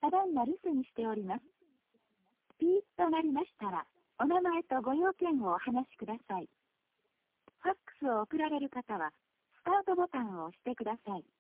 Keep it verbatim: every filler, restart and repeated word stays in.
ただいま留守にしております。ピーッとなりましたら、お名前とご用件をお話しください。ファックスを送られる方は、スタートボタンを押してください。